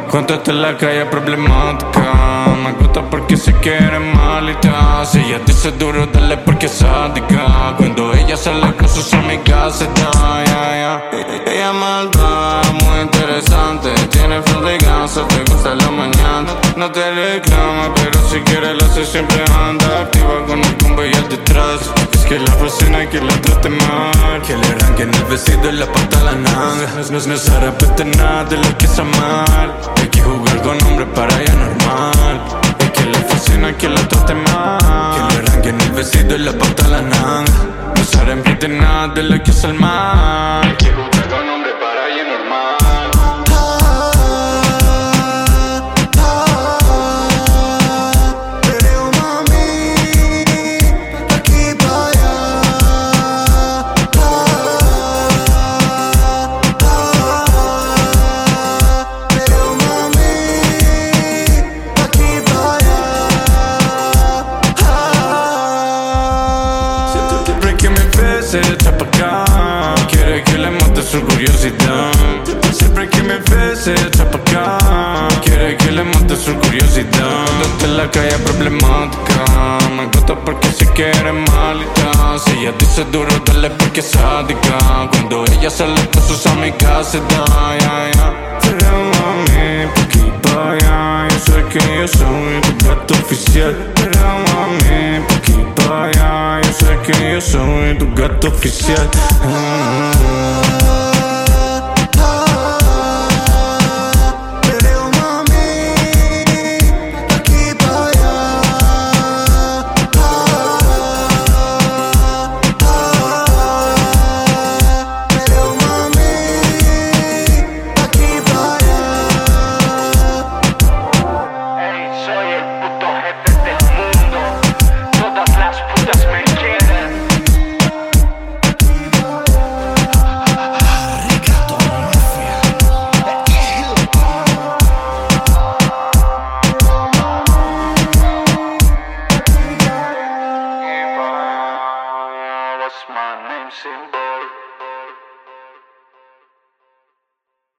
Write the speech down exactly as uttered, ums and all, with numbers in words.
Cuando está en la calle problemática, me gusta porque se quiere malita. Si ella dice duro, dale porque es sádica. Cuando ella sale con sus amigas se da, yeah, yeah. Ella es malvada, muy interesante. Tiene flow de ganso, te gusta la mañana. No te reclama, pero si quiere lo hace siempre anda. Activa con el combo y al detrás. Es que la fascina y que la trate mal. Que le arranquen el vestido y la pata a la nanga. No, no se repite nada de lo que es amar. Hay que jugar con hombre para ella normal. Es que le fascina que la trate mal. Que le arranquen el vestido y la pata a la nanga. No se repite nada de lo que es el mal. Hay que jugar con hombre para ella normal. Se echa pa' acá, quiere que le mate su curiosidad. Siempre que me ve se echa pa' acá, quiere que le mate su curiosidad. Cuando en la calle problemática, me gusta porque se quiere malita. Si ella dice duro, dale porque es sádica. Cuando ella sale con sus amigas se da, yeah, yeah. Pero mami, pa' aquí pa' allá, yo sé que yo soy tu gato oficial. Pero mami, pa' aquí pa' allá, yo sé que yo soy tu gato oficial. Mm-hmm.